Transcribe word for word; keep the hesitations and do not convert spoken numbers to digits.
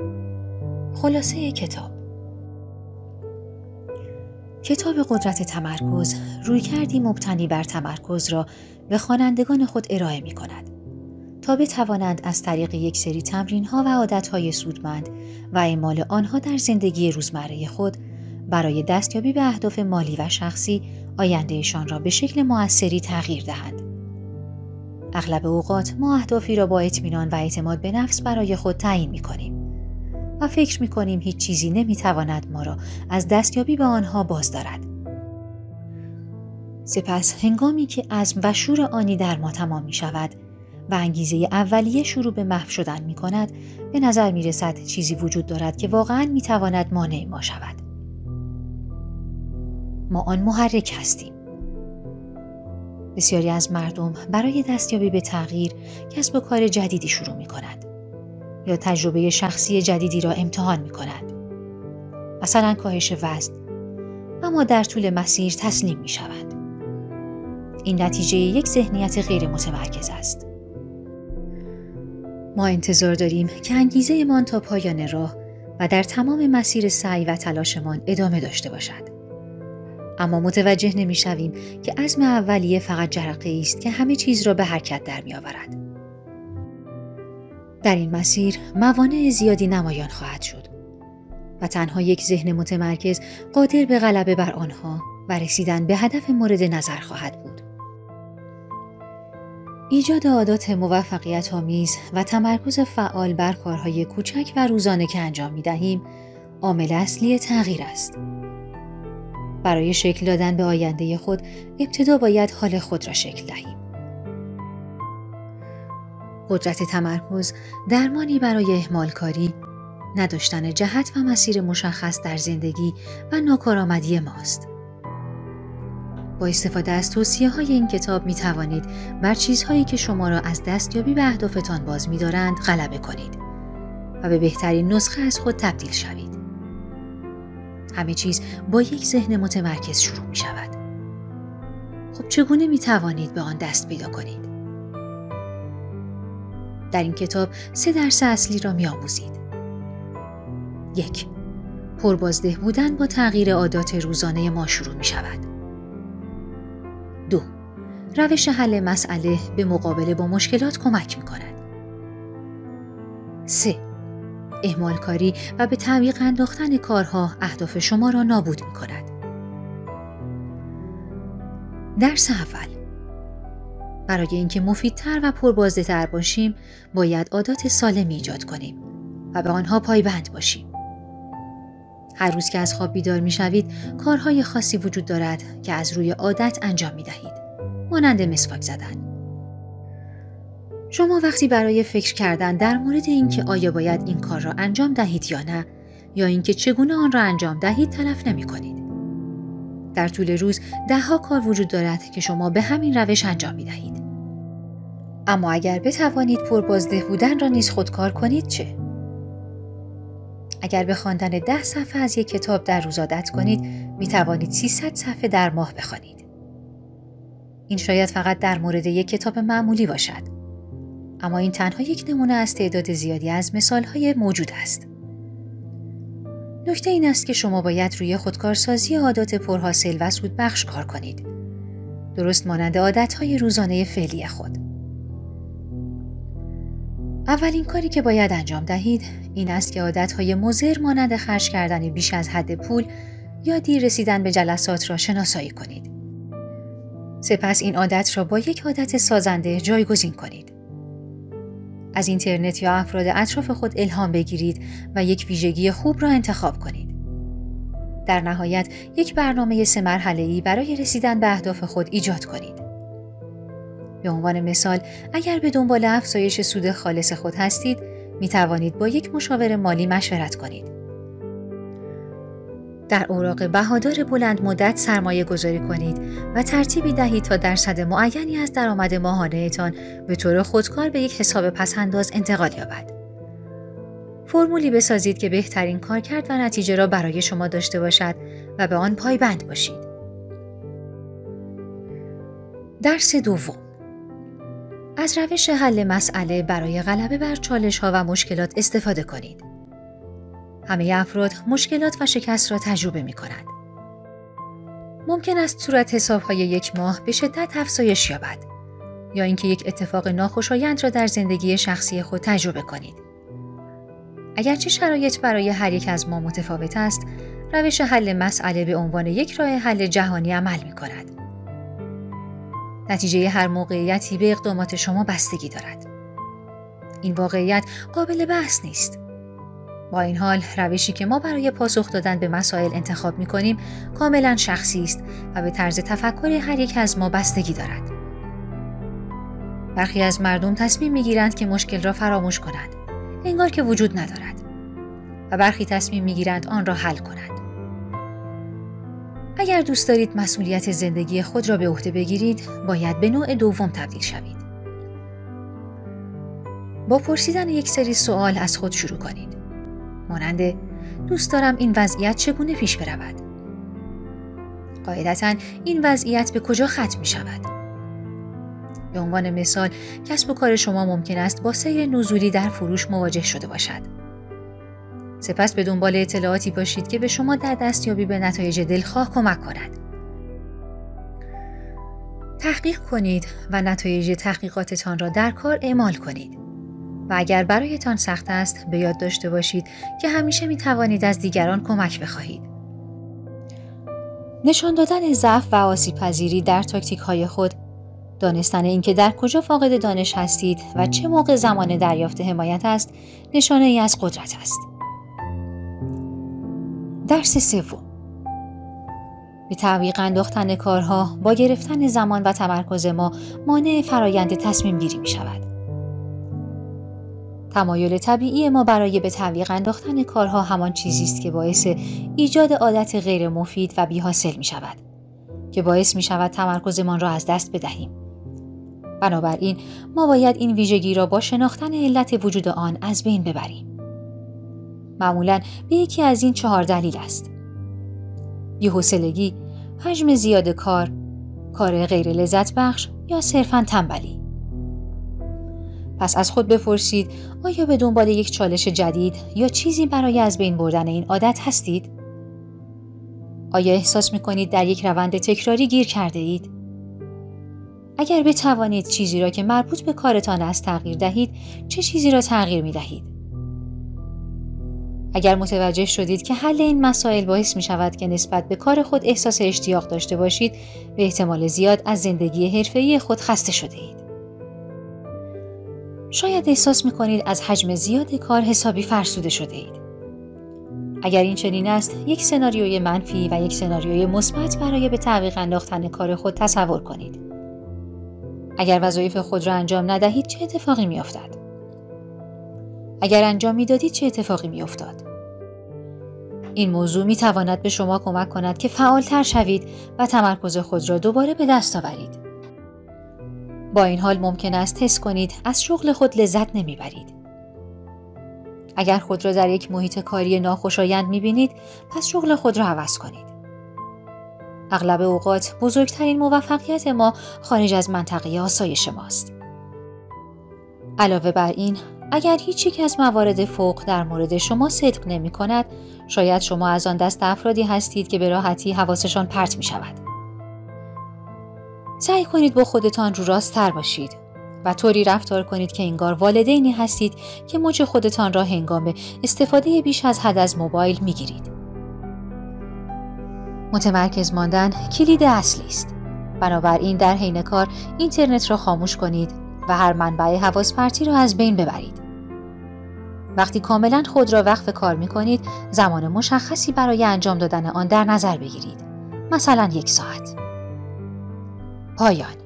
خلاصه کتاب. کتاب قدرت تمرکز رویکردی مبتنی بر تمرکز را به خوانندگان خود ارائه می کند تا بتوانند از طریق یک سری تمرین‌ها و عادت‌های سودمند و اعمال آنها در زندگی روزمره خود برای دستیابی به اهداف مالی و شخصی آیندهشان را به شکل مؤثری تغییر دهند. اغلب اوقات ما اهدافی را با اطمینان و اعتماد به نفس برای خود تعیین می‌کنیم و فکر می‌کنیم هیچ چیزی نمی‌تواند ما را از دستیابی به آنها باز دارد. سپس هنگامی که عزم و شور آنی در ما تمام می‌شود و انگیزه اولیه شروع به محو شدن می‌کند، به نظر می‌رسد چیزی وجود دارد که واقعاً می‌تواند مانع ما شود. ما آن محرک هستیم. بسیاری از مردم برای دستیابی به تغییر کسب و کار جدیدی شروع می‌کنند یا تجربه شخصی جدیدی را امتحان می‌کنند. مثلا کاهش وزن، اما در طول مسیر تسلیم می‌شوند. این نتیجه یک ذهنیت غیر متمرکز است. ما انتظار داریم که انگیزه‌مان تا پایان راه و در تمام مسیر سعی و تلاشمان ادامه داشته باشد. اما متوجه نمی‌شویم که عزم اولیه فقط جرقه‌ای است که همه چیز را به حرکت در می‌آورد. در این مسیر موانع زیادی نمایان خواهد شد و تنها یک ذهن متمرکز قادر به غلبه بر آنها و رسیدن به هدف مورد نظر خواهد بود. ایجاد عادات موفقیت آمیز و تمرکز فعال بر کارهای کوچک و روزانه که انجام می‌دهیم عامل اصلی تغییر است. برای شکل دادن به آینده خود ابتدا باید حال خود را شکل دهیم. قدرت تمرکز درمانی برای اهمالکاری، نداشتن جهت و مسیر مشخص در زندگی و ناکارآمدی ماست. با استفاده از توصیه‌های این کتاب می توانید بر چیزهایی که شما را از دستیابی به اهدافتان باز می دارند غلبه کنید و به بهترین نسخه از خود تبدیل شوید. همه چیز با یک ذهن متمرکز شروع می شود. خب چگونه می توانید به آن دست پیدا کنید؟ در این کتاب سه درس اصلی را می آموزید. یک، پربازده بودن با تغییر عادات روزانه ما شروع می شود. دو، روش حل مسئله به مقابله با مشکلات کمک می کند. سه، اهمالکاری و به تعویق انداختن کارها اهداف شما را نابود می کند. درس اول، برای اینکه مفیدتر و پربازده‌تر باشیم باید عادات سالمی ایجاد کنیم و به آنها پایبند باشیم. هر روز که از خواب بیدار می شوید کارهای خاصی وجود دارد که از روی عادت انجام می دهید، مانند مسواک زدن. شما وقتی برای فکر کردن در مورد اینکه آیا باید این کار را انجام دهید یا نه، یا اینکه چگونه آن را انجام دهید تلف نمی کنید. در طول روز ده ها کار وجود دارد که شما به همین روش انجام می دهید. اما اگر بتوانید پربازده بودن را نیز خودکار کنید چه؟ اگر به خواندن ده صفحه از یک کتاب در روز عادت کنید، می توانید سیصد صفحه در ماه بخوانید. این شاید فقط در مورد یک کتاب معمولی باشد، اما این تنها یک نمونه از تعداد زیادی از مثالهای موجود است. نکته این است که شما باید روی خودکارسازی عادات پرحاصل و سودبخش کار کنید، درست مانند عادتهای روزانه فعلی خود. اولین کاری که باید انجام دهید این است که عادتهای مضر مانند خرج کردن بیش از حد پول یا دیر رسیدن به جلسات را شناسایی کنید. سپس این عادت را با یک عادت سازنده جایگزین کنید. از اینترنت یا افراد اطراف خود الهام بگیرید و یک ویژگی خوب را انتخاب کنید. در نهایت یک برنامه سه مرحله‌ای برای رسیدن به اهداف خود ایجاد کنید. به عنوان مثال، اگر به دنبال افزایش سود خالص خود هستید، می توانید با یک مشاور مالی مشورت کنید. در اوراق بهادار بلند مدت سرمایه گذاری کنید و ترتیبی دهید تا درصد معینی از درآمد ماهانه‌تان به طور خودکار به یک حساب پس‌انداز انتقال یابد. فرمولی بسازید که بهترین کارکرد و نتیجه را برای شما داشته باشد و به آن پایبند باشید. درس دوم، از روش حل مسئله برای غلبه بر چالش‌ها و مشکلات استفاده کنید. همه افراد مشکلات و شکست را تجربه می کنند. ممکن است صورت حساب‌های یک ماه به شدت افزایش یابد یا اینکه یک اتفاق ناخوشایند را در زندگی شخصی خود تجربه کنید. اگرچه شرایط برای هر یک از ما متفاوت است، روش حل مسئله به عنوان یک راه حل جهانی عمل می کند. نتیجه هر موقعیتی به اقدامات شما بستگی دارد. این واقعیت قابل بحث نیست. با این حال روشی که ما برای پاسخ دادن به مسائل انتخاب می کنیم کاملا شخصی است و به طرز تفکر هر یک از ما بستگی دارد. برخی از مردم تصمیم می گیرند که مشکل را فراموش کنند، انگار که وجود ندارد، و برخی تصمیم می گیرند آن را حل کنند. اگر دوست دارید مسئولیت زندگی خود را به عهده بگیرید، باید به نوع دوم تبدیل شوید. با پرسیدن یک سری سوال از خود شروع کنید. مانند دوست دارم این وضعیت چگونه پیش برود؟ قاعدتاً این وضعیت به کجا ختم می شود؟ به عنوان مثال، کسب و کار شما ممکن است با سیر نزولی در فروش مواجه شده باشد. سپس به دنبال اطلاعاتی باشید که به شما در دستیابی به نتایج دلخواه کمک کند. تحقیق کنید و نتایج تحقیقاتتان را در کار اعمال کنید. و اگر برایتان سخت است، به یاد داشته باشید که همیشه می توانید از دیگران کمک بخواهید. نشان دادن ضعف و آسیب‌پذیری در تاکتیک‌های خود، دانستن اینکه در کجا فاقد دانش هستید و چه موقع زمان دریافت حمایت است، نشانه ای از قدرت است. درس سوم: به تعویق انداختن کارها با گرفتن زمان و تمرکز ما مانع فرایند تصمیم گیری می شود. تمایل طبیعی ما برای به تعویق انداختن کارها همان چیزی است که باعث ایجاد عادت غیر مفید و بی‌حاصل می شود که باعث می شود تمرکزمان را از دست بدهیم. بنابراین ما باید این ویژگی را با شناختن علت وجود آن از بین ببریم. معمولاً به یکی از این چهار دلیل است: بی‌حوصلگی، حجم زیاد کار، کار غیر لذت بخش یا صرفاً تنبلی. پس از خود بپرسید آیا به دنبال یک چالش جدید یا چیزی برای از بین بردن این عادت هستید؟ آیا احساس می‌کنید در یک روند تکراری گیر کرده اید؟ اگر بتوانید چیزی را که مربوط به کارتان است تغییر دهید، چه چیزی را تغییر می‌دهید؟ اگر متوجه شدید که حل این مسائل باعث می‌شود که نسبت به کار خود احساس اشتیاق داشته باشید، به احتمال زیاد از زندگی حرفه‌ای خود خسته شده اید. شاید احساس می‌کنید از حجم زیاد کار حسابی فرسوده شده اید. اگر این چنین است، یک سناریوی منفی و یک سناریوی مثبت برای به تعویق انداختن کار خود تصور کنید. اگر وظایف خود را انجام ندهید چه اتفاقی می‌افتد؟ اگر انجام می‌دادید چه اتفاقی می‌افتاد؟ این موضوع می‌تواند به شما کمک کند که فعال‌تر شوید و تمرکز خود را دوباره به دست آورید. با این حال ممکن است حس کنید از شغل خود لذت نمیبرید. اگر خود را در یک محیط کاری ناخوشایند میبینید، پس شغل خود را عوض کنید. اغلب اوقات بزرگترین موفقیت ما خارج از منطقه آسایش ماست. علاوه بر این، اگر هیچ یک از موارد فوق در مورد شما صدق نمی کند، شاید شما از آن دست افرادی هستید که به راحتی حواسشان پرت می شود. سعی کنید با خودتان رو راست تر باشید و طوری رفتار کنید که انگار والدینی هستید که مچ خودتان را هنگام استفاده بیش از حد از موبایل می گیرید. متمرکز ماندن کلید اصلی است. بنابراین در حین کار اینترنت را خاموش کنید و هر منبع حواس پرتی را از بین ببرید. وقتی کاملا خود را وقف کار می کنید، زمان مشخصی برای انجام دادن آن در نظر بگیرید. مثلا یک ساعت. پایان.